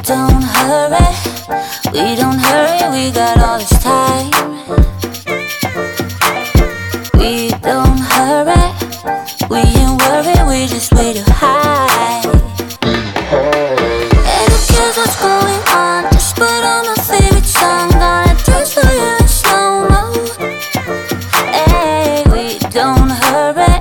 don't hurry, we don't hurry, we got all this time. We don't hurry, we ain't worried, we just way too high. And who cares what's going on? Just put on my favorite song, gonna dance for you in slow-mo. Hey, we don't hurry,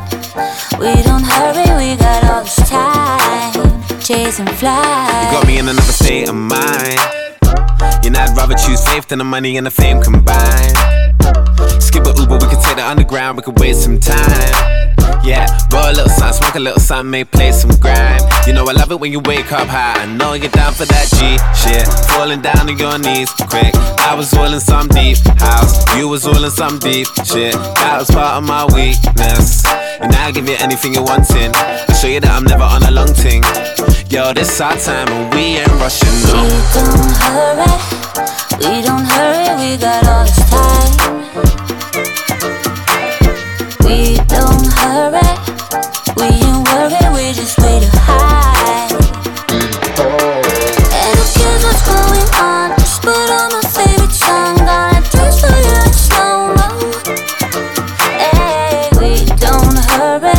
we got all this time. Chasing flies. You got me in another state of mind. You know I'd rather choose faith than the money and the fame combined. Skip a Uber, we could take the underground, we could waste some time. Yeah, roll a little something, smoke a little something, may play some grime. You know I love it when you wake up high. I know you're down for that G shit. Falling down on your knees quick. I was all in some deep house, you was all in some deep shit. That was part of my weakness. And now I give you anything you're wanting. I'll show you that I'm never on a long ting. Yo, this our time and we ain't rushing, no. We don't hurry, we got all this time. We don't hurry, we ain't worried, we just way too high. And who cares what's going on? Just put on my favorite song, gonna dance for you in slow-mo. Hey, we don't hurry,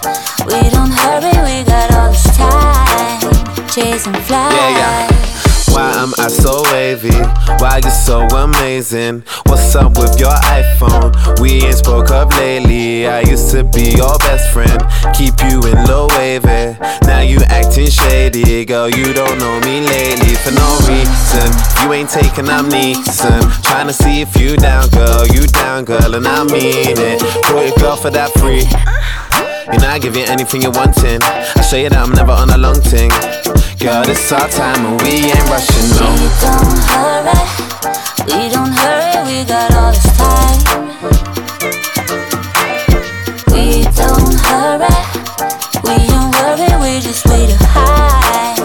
we got all this time. Chasing flies. Yeah. Why am I so wavy? Why you so amazing? What's up with your iPhone? We ain't spoke up lately. I used to be your best friend, keep you in low wavy. Now you acting shady, girl, you don't know me lately for no reason. You ain't taking amnesia. Trying to see if you down, girl, and I mean it. Put your girl for that free. You know I give you anything you're wanting. I'll show you that I'm never on a long ting. Girl, this our time and we ain't rushing, no. We don't hurry, we got all this time. We don't hurry, we ain't worried, we just way too high.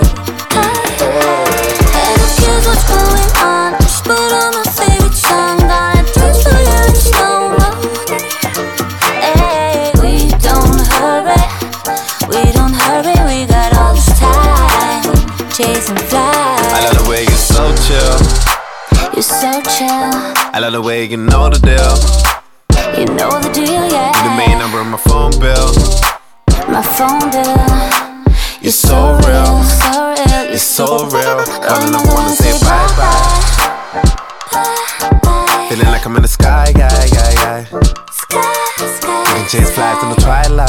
And who cares what's going on? Just put on my favorite song, gonna dance for you in slow-mo. Hey, we don't hurry, we got all this time. Chasing flies. I love the way you're so chill. You're so chill. I love the way you know the deal. You know the deal, yeah. You're the main number on my phone bill. My phone bill. You're so real, so real. you're so real. All I never wanna say bye-bye. Feeling like I'm in the sky, yeah. Sky. We can chase flies in the twilight.